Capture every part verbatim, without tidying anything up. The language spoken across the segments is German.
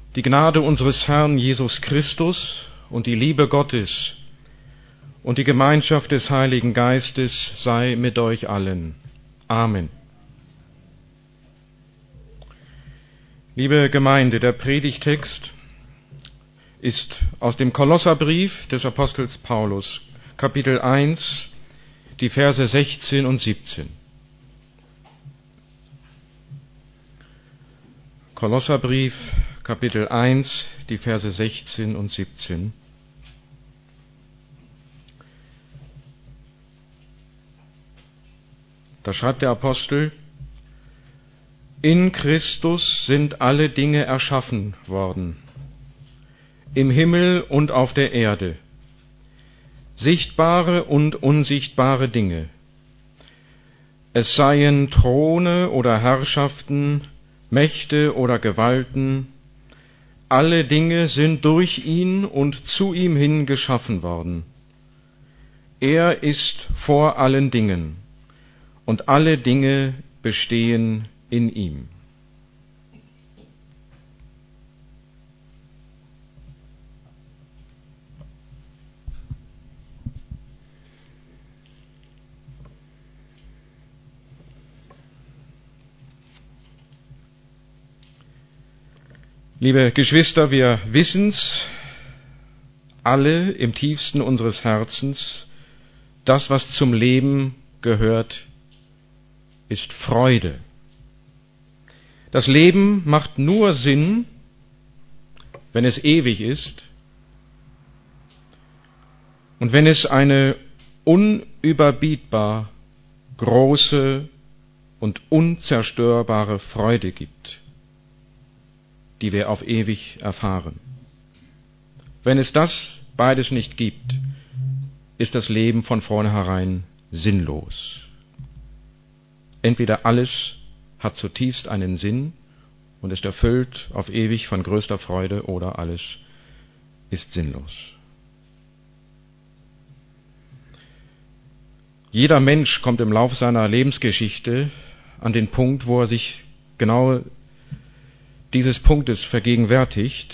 Die Gnade unseres Herrn Jesus Christus und die Liebe Gottes und die Gemeinschaft des Heiligen Geistes sei mit euch allen. Amen. Liebe Gemeinde, der Predigtext ist aus dem Kolosserbrief des Apostels Paulus, Kapitel eins, die Verse sechzehn und siebzehn. Kolosserbrief, Kapitel eins, die Verse sechzehn und siebzehn. Da schreibt der Apostel: In Christus sind alle Dinge erschaffen worden, im Himmel und auf der Erde, sichtbare und unsichtbare Dinge. Es seien Throne oder Herrschaften, Mächte oder Gewalten, alle Dinge sind durch ihn und zu ihm hin geschaffen worden. Er ist vor allen Dingen, und alle Dinge bestehen in ihm. Liebe Geschwister, wir wissen's alle im tiefsten unseres Herzens, das, was zum Leben gehört, ist Freude. Das Leben macht nur Sinn, wenn es ewig ist und wenn es eine unüberbietbar große und unzerstörbare Freude gibt, die wir auf ewig erfahren. Wenn es das beides nicht gibt, ist das Leben von vornherein sinnlos. Entweder alles hat zutiefst einen Sinn und ist erfüllt auf ewig von größter Freude, oder alles ist sinnlos. Jeder Mensch kommt im Lauf seiner Lebensgeschichte an den Punkt, wo er sich genau dieses Punktes vergegenwärtigt,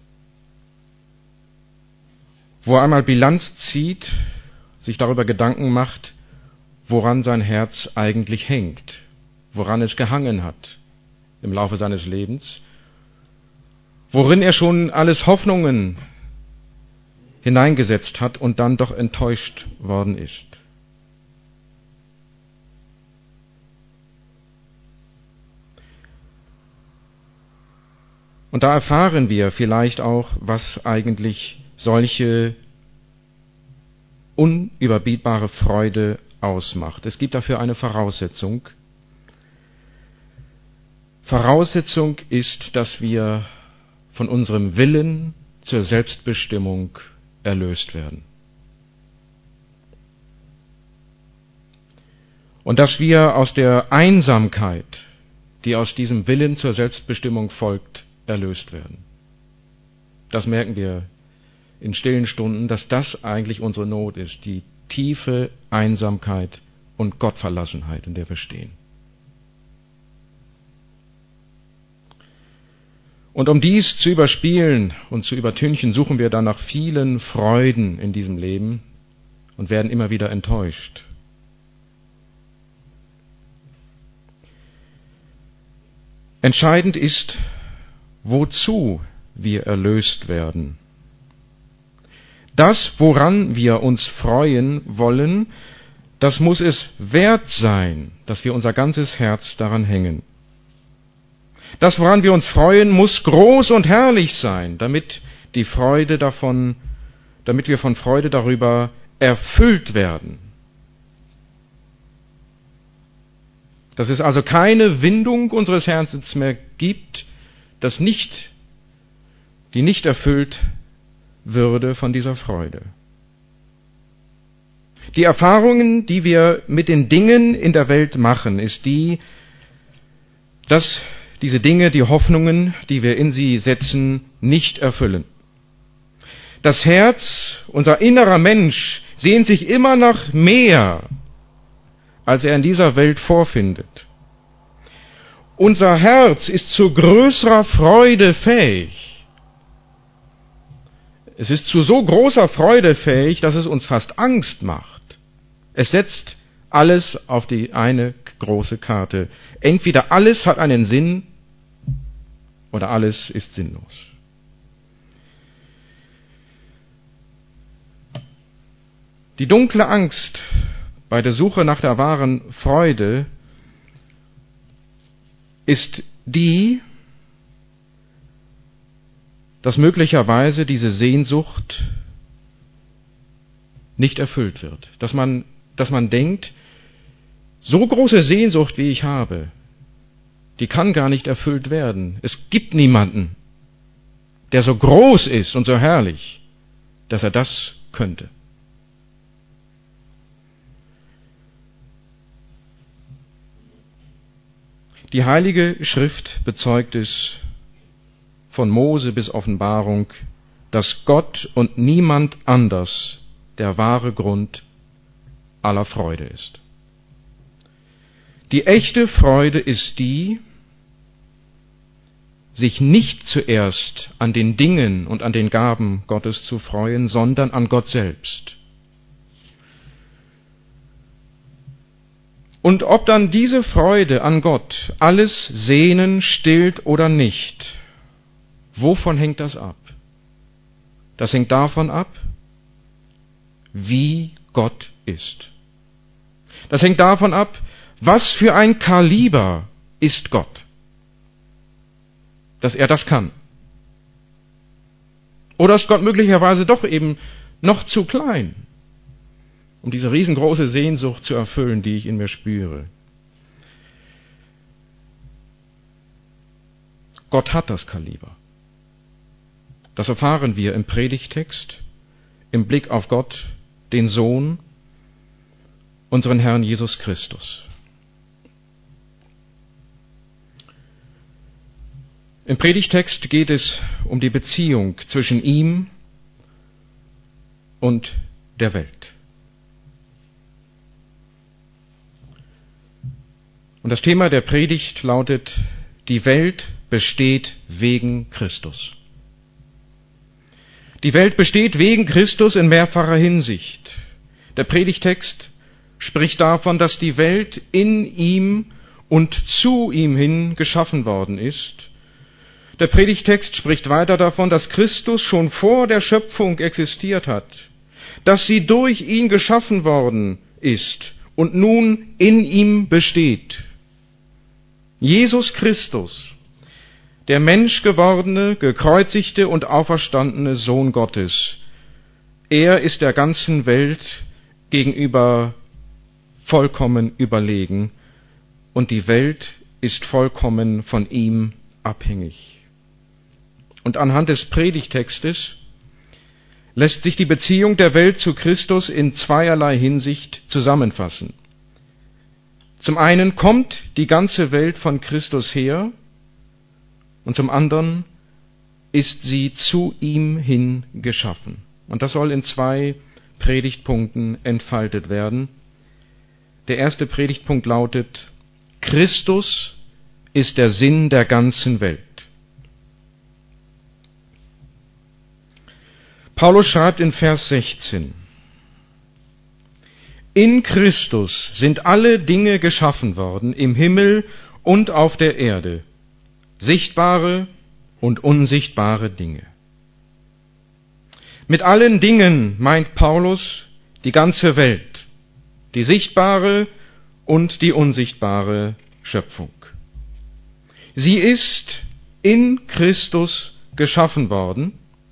wo er einmal Bilanz zieht, sich darüber Gedanken macht, woran sein Herz eigentlich hängt, woran es gehangen hat im Laufe seines Lebens, worin er schon alles Hoffnungen hineingesetzt hat und dann doch enttäuscht worden ist. Und da erfahren wir vielleicht auch, was eigentlich solche unüberbietbare Freude ausmacht. Es gibt dafür eine Voraussetzung. Voraussetzung ist, dass wir von unserem Willen zur Selbstbestimmung erlöst werden. Und dass wir aus der Einsamkeit, die aus diesem Willen zur Selbstbestimmung folgt, erlöst werden. Das merken wir in stillen Stunden, dass das eigentlich unsere Not ist, die tiefe Einsamkeit und Gottverlassenheit, in der wir stehen. Und um dies zu überspielen und zu übertünchen, suchen wir dann nach vielen Freuden in diesem Leben und werden immer wieder enttäuscht. Entscheidend ist, wozu wir erlöst werden. Das, woran wir uns freuen wollen, das muss es wert sein, dass wir unser ganzes Herz daran hängen. Das, woran wir uns freuen, muss groß und herrlich sein, damit die Freude davon, damit wir von Freude darüber erfüllt werden. Dass es also keine Windung unseres Herzens mehr gibt, das nicht, die nicht erfüllt würde von dieser Freude. Die Erfahrungen, die wir mit den Dingen in der Welt machen, ist die, dass diese Dinge, die Hoffnungen, die wir in sie setzen, nicht erfüllen. Das Herz, unser innerer Mensch, sehnt sich immer nach mehr, als er in dieser Welt vorfindet. Unser Herz ist zu größerer Freude fähig, Es ist zu so großer Freude fähig, dass es uns fast Angst macht. Es setzt alles auf die eine große Karte. Entweder alles hat einen Sinn oder alles ist sinnlos. Die dunkle Angst bei der Suche nach der wahren Freude ist die, dass möglicherweise diese Sehnsucht nicht erfüllt wird. Dass man, dass man denkt, so große Sehnsucht, wie ich habe, die kann gar nicht erfüllt werden. Es gibt niemanden, der so groß ist und so herrlich, dass er das könnte. Die Heilige Schrift bezeugt es von Mose bis Offenbarung, dass Gott und niemand anders der wahre Grund aller Freude ist. Die echte Freude ist die, sich nicht zuerst an den Dingen und an den Gaben Gottes zu freuen, sondern an Gott selbst. Und ob dann diese Freude an Gott alles Sehnen stillt oder nicht, wovon hängt das ab? Das hängt davon ab, wie Gott ist. Das hängt davon ab, was für ein Kaliber ist Gott, dass er das kann. Oder ist Gott möglicherweise doch eben noch zu klein, um diese riesengroße Sehnsucht zu erfüllen, die ich in mir spüre. Gott hat das Kaliber. Das erfahren wir im Predigtext, im Blick auf Gott, den Sohn, unseren Herrn Jesus Christus. Im Predigtext geht es um die Beziehung zwischen ihm und der Welt. Und das Thema der Predigt lautet: Die Welt besteht wegen Christus. Die Welt besteht wegen Christus in mehrfacher Hinsicht. Der Predigtext spricht davon, dass die Welt in ihm und zu ihm hin geschaffen worden ist. Der Predigtext spricht weiter davon, dass Christus schon vor der Schöpfung existiert hat, dass sie durch ihn geschaffen worden ist und nun in ihm besteht. Jesus Christus, der menschgewordene, gekreuzigte und auferstandene Sohn Gottes, er ist der ganzen Welt gegenüber vollkommen überlegen und die Welt ist vollkommen von ihm abhängig. Und anhand des Predigtextes lässt sich die Beziehung der Welt zu Christus in zweierlei Hinsicht zusammenfassen. Zum einen kommt die ganze Welt von Christus her und zum anderen ist sie zu ihm hin geschaffen. Und das soll in zwei Predigtpunkten entfaltet werden. Der erste Predigtpunkt lautet: Christus ist der Sinn der ganzen Welt. Paulus schreibt in Vers sechzehn: In Christus sind alle Dinge geschaffen worden, im Himmel und auf der Erde, sichtbare und unsichtbare Dinge. Mit allen Dingen meint Paulus die ganze Welt, die sichtbare und die unsichtbare Schöpfung. Sie ist in Christus geschaffen worden,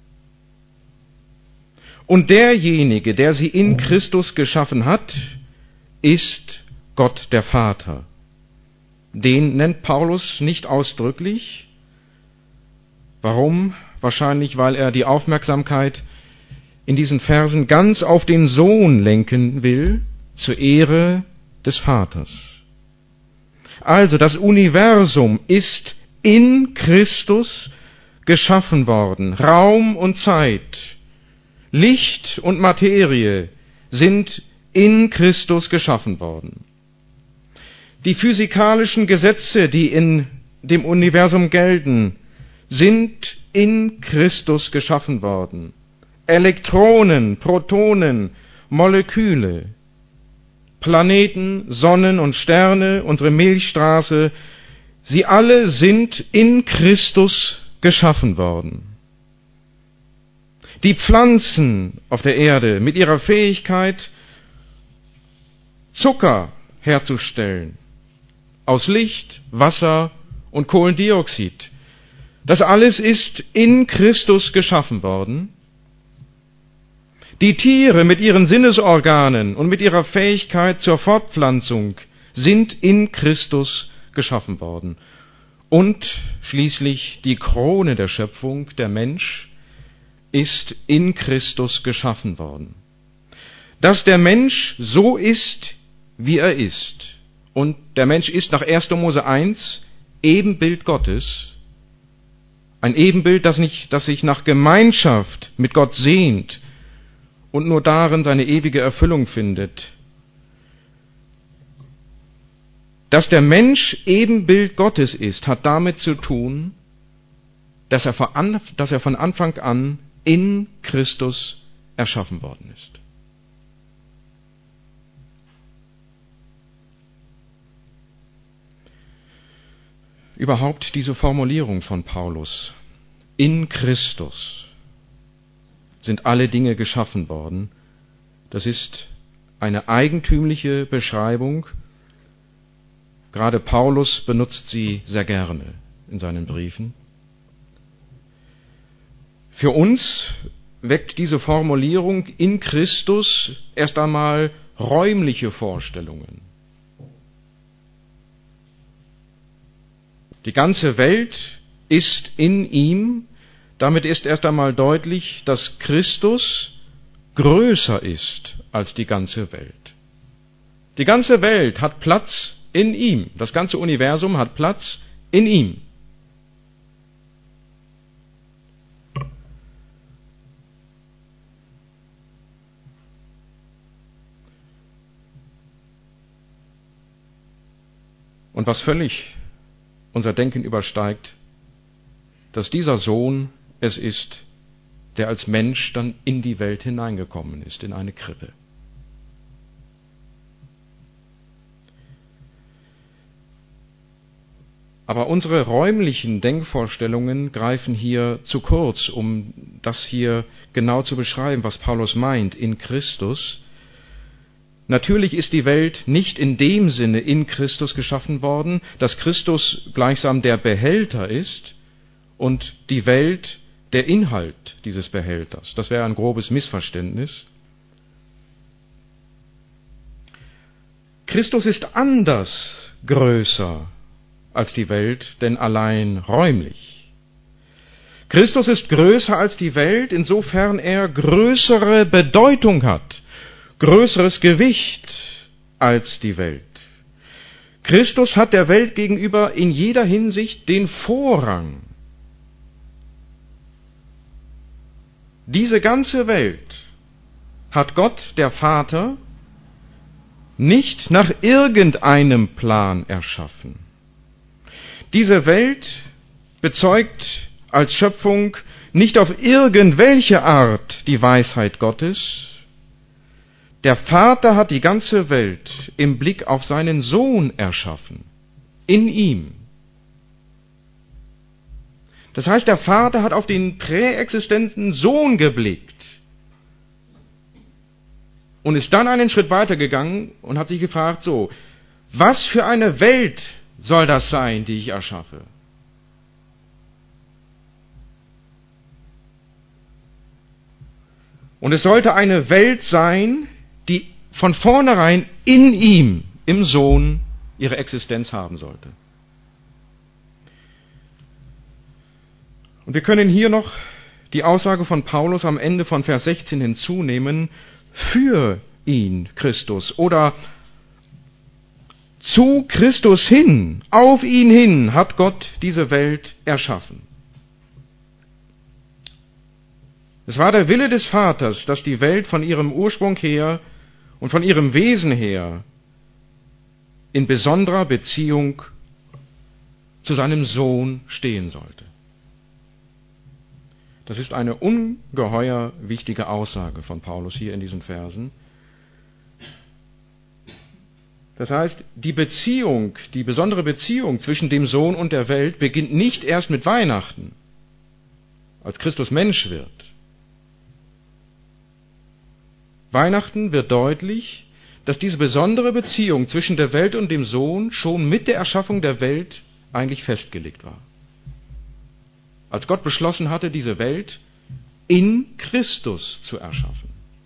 und derjenige, der sie in Christus geschaffen hat, ist Gott der Vater. Den nennt Paulus nicht ausdrücklich. Warum? Wahrscheinlich, weil er die Aufmerksamkeit in diesen Versen ganz auf den Sohn lenken will, zur Ehre des Vaters. Also das Universum ist in Christus geschaffen worden. Raum und Zeit, Licht und Materie sind in Christus geschaffen worden. Die physikalischen Gesetze, die in dem Universum gelten, sind in Christus geschaffen worden. Elektronen, Protonen, Moleküle, Planeten, Sonnen und Sterne, unsere Milchstraße, sie alle sind in Christus geschaffen worden. Die Pflanzen auf der Erde mit ihrer Fähigkeit, Zucker herzustellen, aus Licht, Wasser und Kohlendioxid. Das alles ist in Christus geschaffen worden. Die Tiere mit ihren Sinnesorganen und mit ihrer Fähigkeit zur Fortpflanzung sind in Christus geschaffen worden. Und schließlich die Krone der Schöpfung, der Mensch, ist in Christus geschaffen worden. Dass der Mensch so ist, wie er ist. Und der Mensch ist nach erster Mose eins Ebenbild Gottes. Ein Ebenbild, das, nicht, das sich nach Gemeinschaft mit Gott sehnt und nur darin seine ewige Erfüllung findet. Dass der Mensch Ebenbild Gottes ist, hat damit zu tun, dass er von, dass er von Anfang an in Christus erschaffen worden ist. Überhaupt diese Formulierung von Paulus, in Christus sind alle Dinge geschaffen worden, das ist eine eigentümliche Beschreibung. Gerade Paulus benutzt sie sehr gerne in seinen Briefen. Für uns weckt diese Formulierung in Christus erst einmal räumliche Vorstellungen. Die ganze Welt ist in ihm. Damit ist erst einmal deutlich, dass Christus größer ist als die ganze Welt. Die ganze Welt hat Platz in ihm. Das ganze Universum hat Platz in ihm. Und was völlig unser Denken übersteigt, dass dieser Sohn es ist, der als Mensch dann in die Welt hineingekommen ist, in eine Krippe. Aber unsere räumlichen Denkvorstellungen greifen hier zu kurz, um das hier genau zu beschreiben, was Paulus meint, in Christus. Natürlich ist die Welt nicht in dem Sinne in Christus geschaffen worden, dass Christus gleichsam der Behälter ist und die Welt der Inhalt dieses Behälters. Das wäre ein grobes Missverständnis. Christus ist anders größer als die Welt, denn allein räumlich. Christus ist größer als die Welt, insofern er größere Bedeutung hat, größeres Gewicht als die Welt. Christus hat der Welt gegenüber in jeder Hinsicht den Vorrang. Diese ganze Welt hat Gott, der Vater, nicht nach irgendeinem Plan erschaffen. Diese Welt bezeugt als Schöpfung nicht auf irgendwelche Art die Weisheit Gottes. Der Vater hat die ganze Welt im Blick auf seinen Sohn erschaffen, in ihm. Das heißt, der Vater hat auf den präexistenten Sohn geblickt und ist dann einen Schritt weitergegangen und hat sich gefragt, so, was für eine Welt soll das sein, die ich erschaffe? Und es sollte eine Welt sein, die von vornherein in ihm, im Sohn, ihre Existenz haben sollte. Und wir können hier noch die Aussage von Paulus am Ende von Vers sechzehn hinzunehmen, für ihn, Christus, oder zu Christus hin, auf ihn hin hat Gott diese Welt erschaffen. Es war der Wille des Vaters, dass die Welt von ihrem Ursprung her und von ihrem Wesen her in besonderer Beziehung zu seinem Sohn stehen sollte. Das ist eine ungeheuer wichtige Aussage von Paulus hier in diesen Versen. Das heißt, die Beziehung, die besondere Beziehung zwischen dem Sohn und der Welt beginnt nicht erst mit Weihnachten, als Christus Mensch wird. Weihnachten wird deutlich, dass diese besondere Beziehung zwischen der Welt und dem Sohn schon mit der Erschaffung der Welt eigentlich festgelegt war. Als Gott beschlossen hatte, diese Welt in Christus zu erschaffen.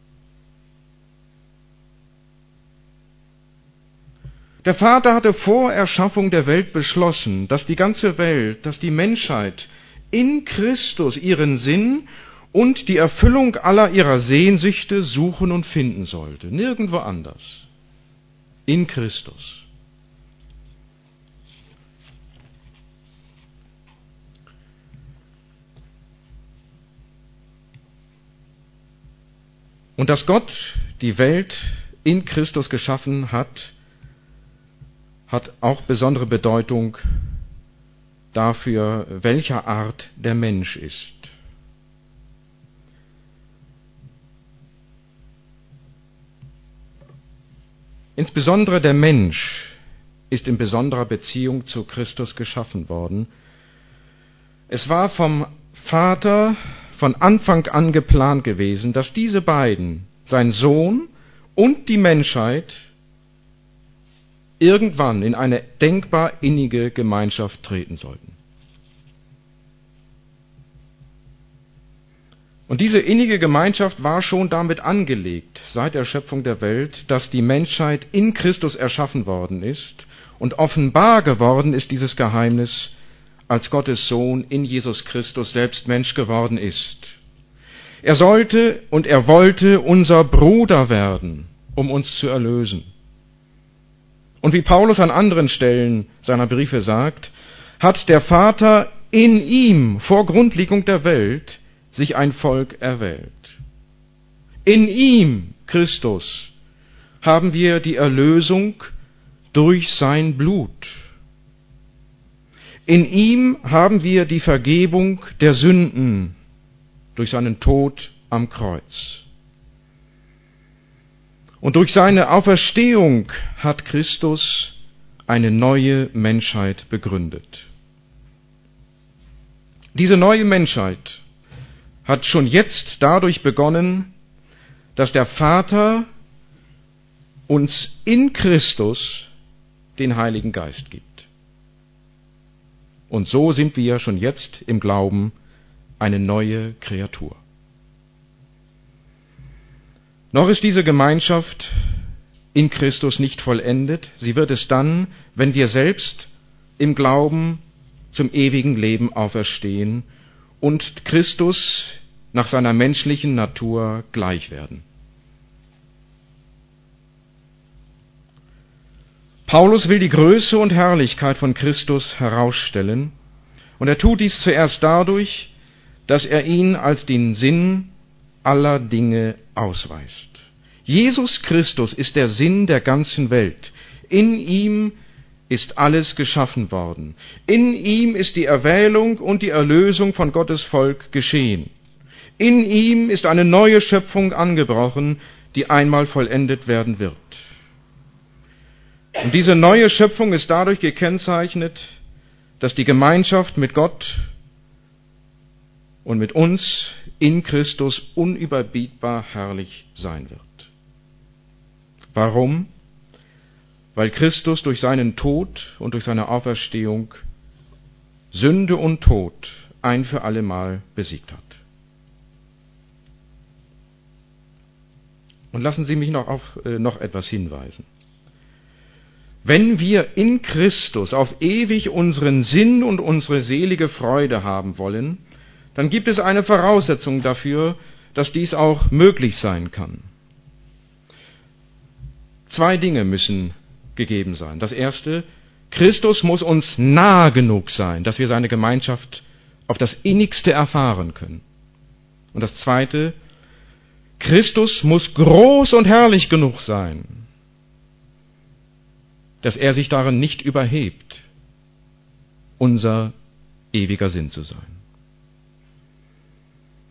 Der Vater hatte vor Erschaffung der Welt beschlossen, dass die ganze Welt, dass die Menschheit in Christus ihren Sinn und die Erfüllung aller ihrer Sehnsüchte suchen und finden sollte. Nirgendwo anders. In Christus. Und dass Gott die Welt in Christus geschaffen hat, hat auch besondere Bedeutung dafür, welcher Art der Mensch ist. Insbesondere der Mensch ist in besonderer Beziehung zu Christus geschaffen worden. Es war vom Vater von Anfang an geplant gewesen, dass diese beiden, sein Sohn und die Menschheit, irgendwann in eine denkbar innige Gemeinschaft treten sollten. Und diese innige Gemeinschaft war schon damit angelegt, seit der Schöpfung der Welt, dass die Menschheit in Christus erschaffen worden ist, und offenbar geworden ist dieses Geheimnis, als Gottes Sohn in Jesus Christus selbst Mensch geworden ist. Er sollte und er wollte unser Bruder werden, um uns zu erlösen. Und wie Paulus an anderen Stellen seiner Briefe sagt, hat der Vater in ihm vor Grundlegung der Welt sich ein Volk erwählt. In ihm, Christus, haben wir die Erlösung durch sein Blut. In ihm haben wir die Vergebung der Sünden durch seinen Tod am Kreuz. Und durch seine Auferstehung hat Christus eine neue Menschheit begründet. Diese neue Menschheit hat schon jetzt dadurch begonnen, dass der Vater uns in Christus den Heiligen Geist gibt. Und so sind wir schon jetzt im Glauben eine neue Kreatur. Noch ist diese Gemeinschaft in Christus nicht vollendet. Sie wird es dann, wenn wir selbst im Glauben zum ewigen Leben auferstehen und Christus nach seiner menschlichen Natur gleich werden. Paulus will die Größe und Herrlichkeit von Christus herausstellen, und er tut dies zuerst dadurch, dass er ihn als den Sinn aller Dinge ausweist. Jesus Christus ist der Sinn der ganzen Welt. In ihm ist alles geschaffen worden. In ihm ist die Erwählung und die Erlösung von Gottes Volk geschehen. In ihm ist eine neue Schöpfung angebrochen, die einmal vollendet werden wird. Und diese neue Schöpfung ist dadurch gekennzeichnet, dass die Gemeinschaft mit Gott und mit uns in Christus unüberbietbar herrlich sein wird. Warum? Weil Christus durch seinen Tod und durch seine Auferstehung Sünde und Tod ein für allemal besiegt hat. Und lassen Sie mich noch auf äh, noch etwas hinweisen. Wenn wir in Christus auf ewig unseren Sinn und unsere selige Freude haben wollen, dann gibt es eine Voraussetzung dafür, dass dies auch möglich sein kann. Zwei Dinge müssen gegeben sein. Das erste, Christus muss uns nah genug sein, dass wir seine Gemeinschaft auf das Innigste erfahren können. Und das zweite, Christus muss groß und herrlich genug sein, dass er sich darin nicht überhebt, unser ewiger Sinn zu sein.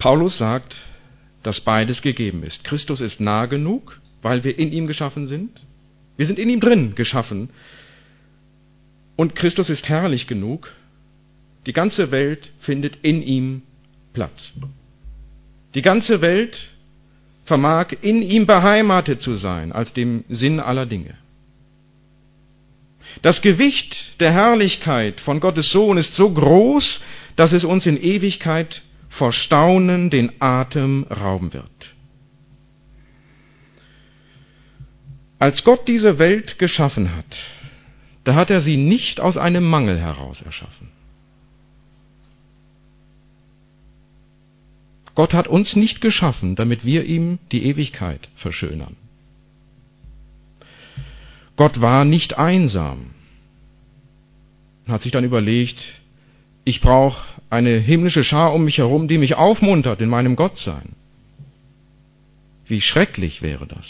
Paulus sagt, dass beides gegeben ist. Christus ist nah genug, weil wir in ihm geschaffen sind. Wir sind in ihm drin geschaffen. Und Christus ist herrlich genug. Die ganze Welt findet in ihm Platz. Die ganze Welt vermag in ihm beheimatet zu sein, als dem Sinn aller Dinge. Das Gewicht der Herrlichkeit von Gottes Sohn ist so groß, dass es uns in Ewigkeit vor Staunen den Atem rauben wird. Als Gott diese Welt geschaffen hat, da hat er sie nicht aus einem Mangel heraus erschaffen. Gott hat uns nicht geschaffen, damit wir ihm die Ewigkeit verschönern. Gott war nicht einsam und hat sich dann überlegt, ich brauche eine himmlische Schar um mich herum, die mich aufmuntert in meinem Gottsein. Wie schrecklich wäre das.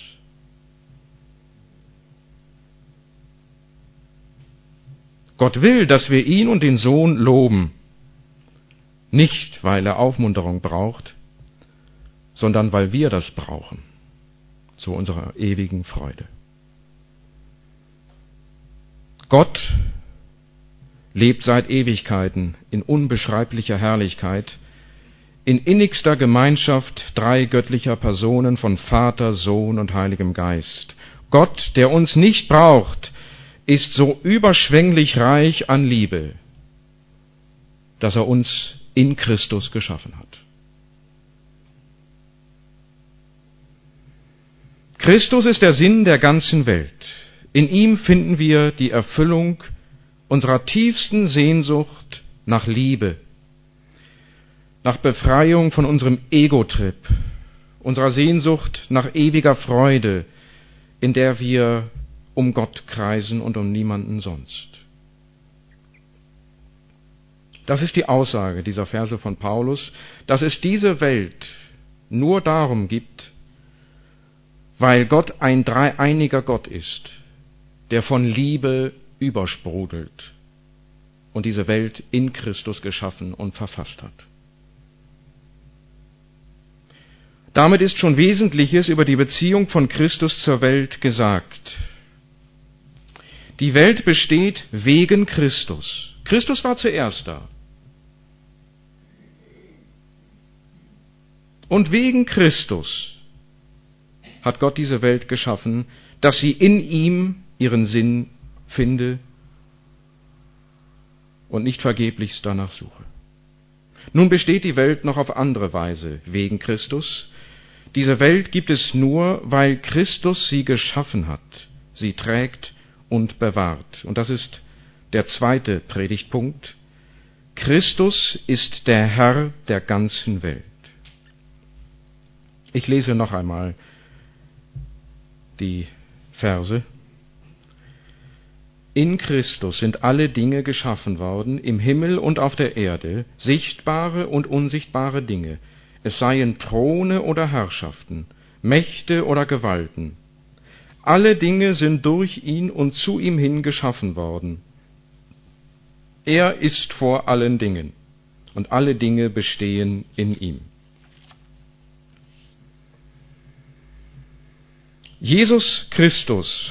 Gott will, dass wir ihn und den Sohn loben, nicht weil er Aufmunterung braucht, sondern weil wir das brauchen, zu unserer ewigen Freude. Gott lebt seit Ewigkeiten in unbeschreiblicher Herrlichkeit, in innigster Gemeinschaft drei göttlicher Personen von Vater, Sohn und Heiligem Geist. Gott, der uns nicht braucht, ist so überschwänglich reich an Liebe, dass er uns in Christus geschaffen hat. Christus ist der Sinn der ganzen Welt. In ihm finden wir die Erfüllung unserer tiefsten Sehnsucht nach Liebe, nach Befreiung von unserem Ego-Trip, unserer Sehnsucht nach ewiger Freude, in der wir um Gott kreisen und um niemanden sonst. Das ist die Aussage dieser Verse von Paulus, dass es diese Welt nur darum gibt, weil Gott ein dreieiniger Gott ist, der von Liebe übersprudelt und diese Welt in Christus geschaffen und verfasst hat. Damit ist schon Wesentliches über die Beziehung von Christus zur Welt gesagt. Die Welt besteht wegen Christus. Christus war zuerst da. Und wegen Christus hat Gott diese Welt geschaffen, dass sie in ihm ihren Sinn finde und nicht vergeblich danach suche. Nun besteht die Welt noch auf andere Weise wegen Christus. Diese Welt gibt es nur, weil Christus sie geschaffen hat, sie trägt und bewahrt. Und das ist der zweite Predigtpunkt. Christus ist der Herr der ganzen Welt. Ich lese noch einmal die Verse. In Christus sind alle Dinge geschaffen worden, im Himmel und auf der Erde, sichtbare und unsichtbare Dinge, es seien Throne oder Herrschaften, Mächte oder Gewalten. Alle Dinge sind durch ihn und zu ihm hin geschaffen worden. Er ist vor allen Dingen, und alle Dinge bestehen in ihm. Jesus Christus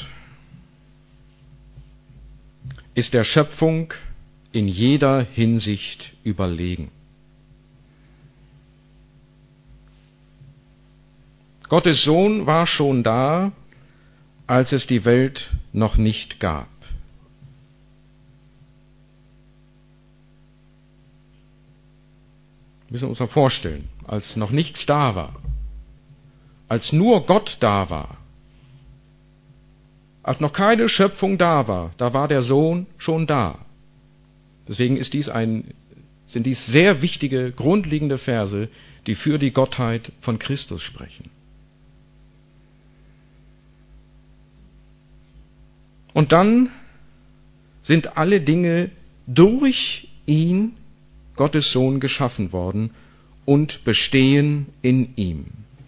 ist der Schöpfung in jeder Hinsicht überlegen. Gottes Sohn war schon da, als es die Welt noch nicht gab. Wir müssen uns mal vorstellen, als noch nichts da war, als nur Gott da war, als noch keine Schöpfung da war, da war der Sohn schon da. Deswegen ist dies ein, sind dies sehr wichtige, grundlegende Verse, die für die Gottheit von Christus sprechen. Und dann sind alle Dinge durch ihn, Gottes Sohn, geschaffen worden und bestehen in ihm.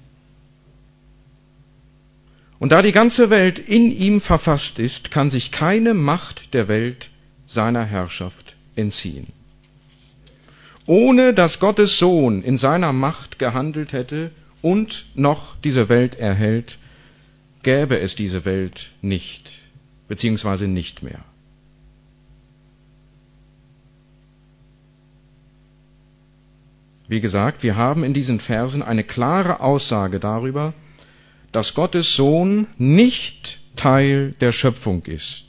Und da die ganze Welt in ihm verfasst ist, kann sich keine Macht der Welt seiner Herrschaft entziehen. ohne dass Gottes Sohn in seiner Macht gehandelt hätte und noch diese Welt erhält, gäbe es diese Welt nicht, beziehungsweise nicht mehr. Wie gesagt, wir haben in diesen Versen eine klare Aussage darüber, dass Gottes Sohn nicht Teil der Schöpfung ist.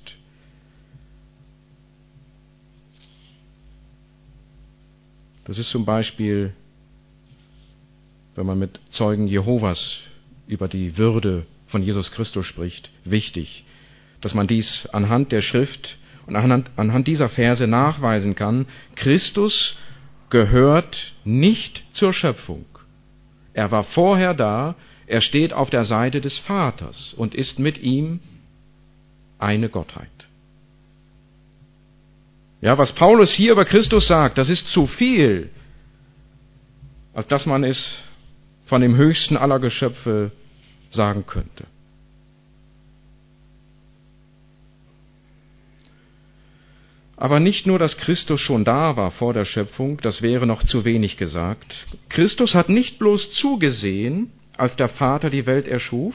Das ist zum Beispiel, wenn man mit Zeugen Jehovas über die Würde von Jesus Christus spricht, wichtig, dass man dies anhand der Schrift und anhand, anhand dieser Verse nachweisen kann. Christus gehört nicht zur Schöpfung. Er war vorher da, er steht auf der Seite des Vaters und ist mit ihm eine Gottheit. Ja, was Paulus hier über Christus sagt, das ist zu viel, als dass man es von dem höchsten aller Geschöpfe sagen könnte. Aber nicht nur, dass Christus schon da war vor der Schöpfung, das wäre noch zu wenig gesagt. Christus hat nicht bloß zugesehen, als der Vater die Welt erschuf,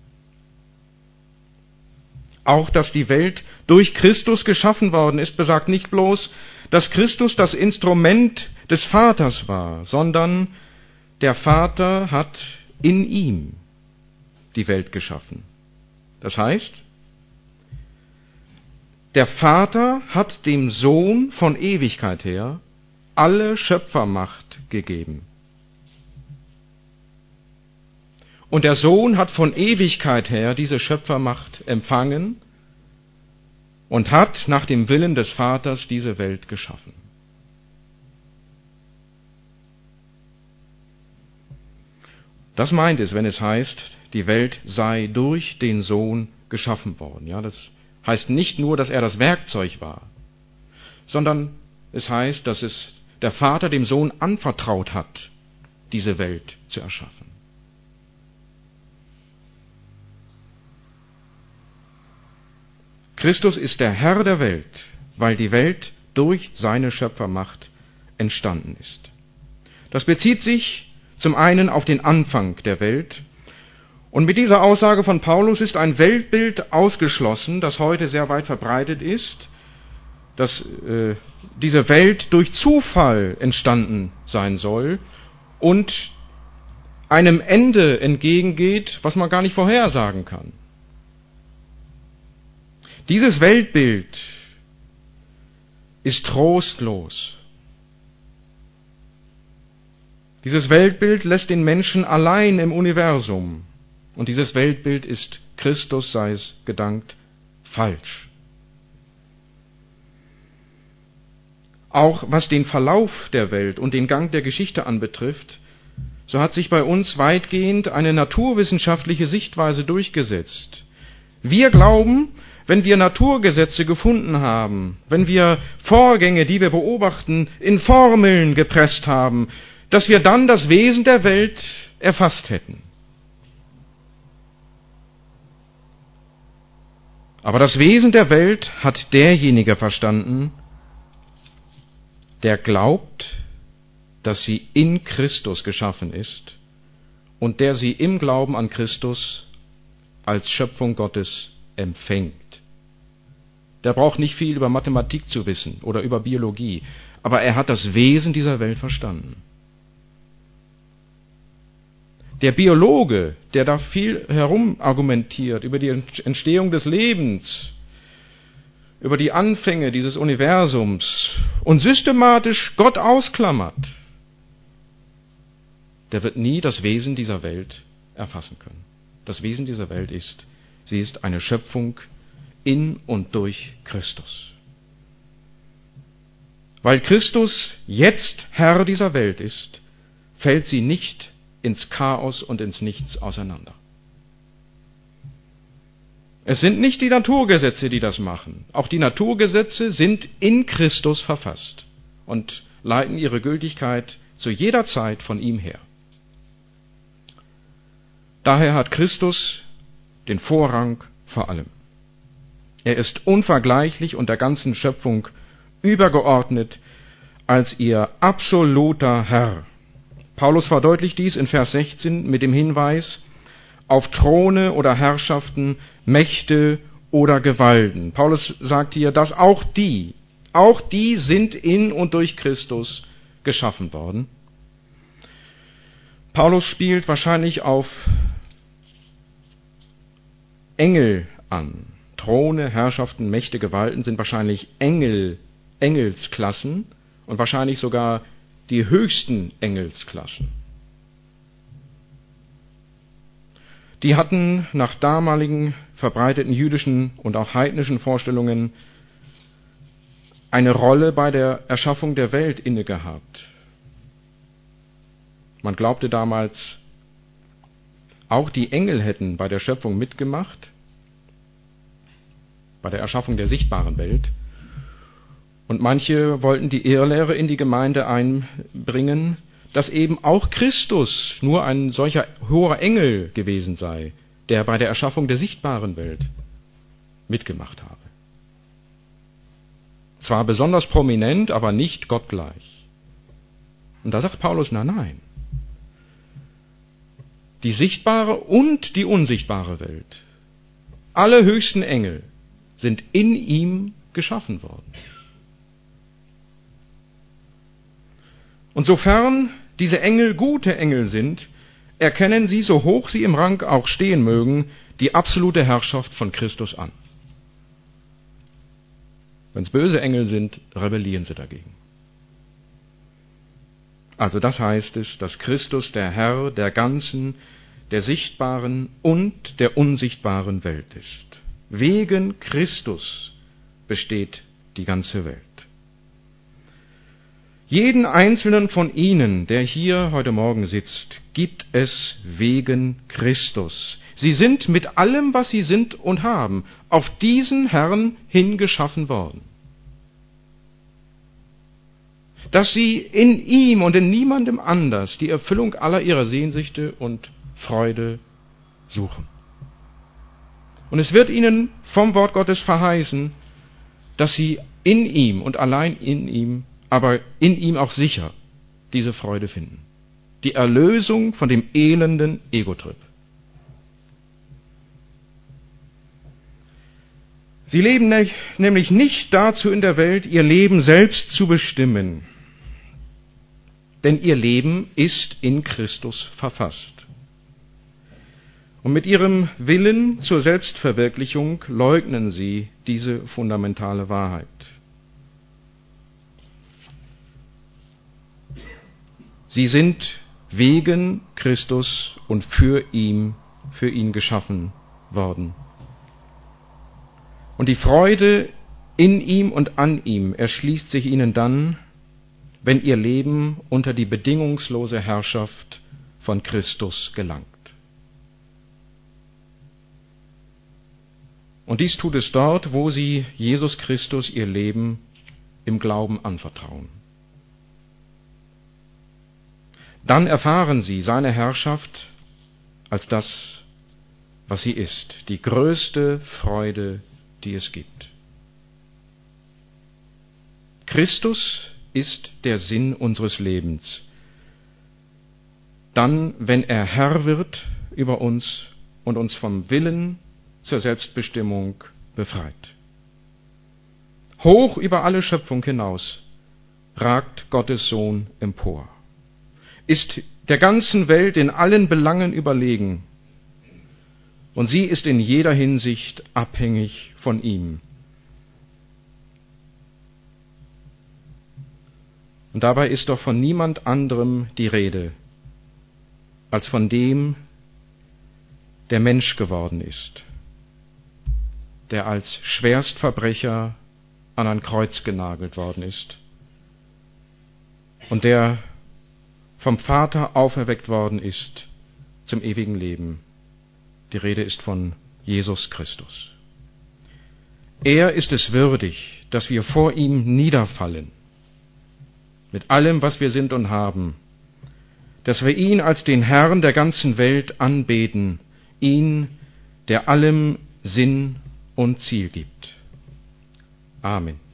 auch dass die Welt durch Christus geschaffen worden ist, besagt nicht bloß, dass Christus das Instrument des Vaters war, sondern der Vater hat in ihm die Welt geschaffen. Das heißt, der Vater hat dem Sohn von Ewigkeit her alle Schöpfermacht gegeben. Und der Sohn hat von Ewigkeit her diese Schöpfermacht empfangen und hat nach dem Willen des Vaters diese Welt geschaffen. Das meint es, wenn es heißt, die Welt sei durch den Sohn geschaffen worden. Ja, das heißt nicht nur, dass er das Werkzeug war, sondern es heißt, dass es der Vater dem Sohn anvertraut hat, diese Welt zu erschaffen. Christus ist der Herr der Welt, weil die Welt durch seine Schöpfermacht entstanden ist. Das bezieht sich zum einen auf den Anfang der Welt. Und mit dieser Aussage von Paulus ist ein Weltbild ausgeschlossen, das heute sehr weit verbreitet ist, dass äh, diese Welt durch Zufall entstanden sein soll und einem Ende entgegengeht, was man gar nicht vorhersagen kann. Dieses Weltbild ist trostlos. Dieses Weltbild lässt den Menschen allein im Universum. Und dieses Weltbild ist, Christus sei es gedankt, falsch. Auch was den Verlauf der Welt und den Gang der Geschichte anbetrifft, so hat sich bei uns weitgehend eine naturwissenschaftliche Sichtweise durchgesetzt. Wir glauben, wenn wir Naturgesetze gefunden haben, wenn wir Vorgänge, die wir beobachten, in Formeln gepresst haben, dass wir dann das Wesen der Welt erfasst hätten. Aber das Wesen der Welt hat derjenige verstanden, der glaubt, dass sie in Christus geschaffen ist und der sie im Glauben an Christus als Schöpfung Gottes empfängt. Der braucht nicht viel über Mathematik zu wissen oder über Biologie, aber er hat das Wesen dieser Welt verstanden. Der Biologe, der da viel herumargumentiert über die Entstehung des Lebens, über die Anfänge dieses Universums und systematisch Gott ausklammert, der wird nie das Wesen dieser Welt erfassen können. Das Wesen dieser Welt ist, sie ist eine Schöpfung in und durch Christus. Weil Christus jetzt Herr dieser Welt ist, fällt sie nicht ins Chaos und ins Nichts auseinander. Es sind nicht die Naturgesetze, die das machen. Auch die Naturgesetze sind in Christus verfasst und leiten ihre Gültigkeit zu jeder Zeit von ihm her. Daher hat Christus den Vorrang vor allem. Er ist unvergleichlich und der ganzen Schöpfung übergeordnet, als ihr absoluter Herr. Paulus verdeutlicht dies in Vers sechzehn mit dem Hinweis auf Throne oder Herrschaften, Mächte oder Gewalten. Paulus sagt hier, dass auch die, auch die sind in und durch Christus geschaffen worden. Paulus spielt wahrscheinlich auf Engel an. Throne, Herrschaften, Mächte, Gewalten sind wahrscheinlich Engel, Engelsklassen und wahrscheinlich sogar die höchsten Engelsklassen. Die hatten nach damaligen verbreiteten jüdischen und auch heidnischen Vorstellungen eine Rolle bei der Erschaffung der Welt inne gehabt. Man glaubte damals, auch die Engel hätten bei der Schöpfung mitgemacht, bei der Erschaffung der sichtbaren Welt. Und manche wollten die Irrlehre in die Gemeinde einbringen, dass eben auch Christus nur ein solcher hoher Engel gewesen sei, der bei der Erschaffung der sichtbaren Welt mitgemacht habe. Zwar besonders prominent, aber nicht gottgleich. Und da sagt Paulus, nein, nein. Die sichtbare und die unsichtbare Welt, alle höchsten Engel, sind in ihm geschaffen worden. Und sofern diese Engel gute Engel sind, erkennen sie, so hoch sie im Rang auch stehen mögen, die absolute Herrschaft von Christus an. Wenn es böse Engel sind, rebellieren sie dagegen. Also das heißt es, dass Christus der Herr der ganzen, der sichtbaren und der unsichtbaren Welt ist. Wegen Christus besteht die ganze Welt. Jeden einzelnen von Ihnen, der hier heute Morgen sitzt, gibt es wegen Christus. Sie sind mit allem, was Sie sind und haben, auf diesen Herrn hingeschaffen worden. Dass Sie in ihm und in niemandem anders die Erfüllung aller Ihrer Sehnsüchte und Freude suchen. Und es wird Ihnen vom Wort Gottes verheißen, dass Sie in ihm und allein in ihm, aber in ihm auch sicher diese Freude finden. Die Erlösung von dem elenden Ego-Trip. Sie leben nämlich nicht dazu in der Welt, ihr Leben selbst zu bestimmen. Denn ihr Leben ist in Christus verfasst. Und mit ihrem Willen zur Selbstverwirklichung leugnen sie diese fundamentale Wahrheit. Sie sind wegen Christus und für ihn, für ihn geschaffen worden. Und die Freude in ihm und an ihm erschließt sich ihnen dann, wenn ihr Leben unter die bedingungslose Herrschaft von Christus gelangt. Und dies tut es dort, wo sie Jesus Christus ihr Leben im Glauben anvertrauen. Dann erfahren sie seine Herrschaft als das, was sie ist, die größte Freude, die es gibt. Christus ist der Sinn unseres Lebens. Dann, wenn er Herr wird über uns und uns vom Willen zur Selbstbestimmung befreit. Hoch über alle Schöpfung hinaus ragt Gottes Sohn empor, ist der ganzen Welt in allen Belangen überlegen, und sie ist in jeder Hinsicht abhängig von ihm. Und dabei ist doch von niemand anderem die Rede, als von dem, der Mensch geworden ist, der als Schwerstverbrecher an ein Kreuz genagelt worden ist und der vom Vater auferweckt worden ist zum ewigen Leben. Die Rede ist von Jesus Christus. Er ist es würdig, dass wir vor ihm niederfallen, mit allem, was wir sind und haben, dass wir ihn als den Herrn der ganzen Welt anbeten, ihn, der allem Sinn und Ziel gibt. Amen.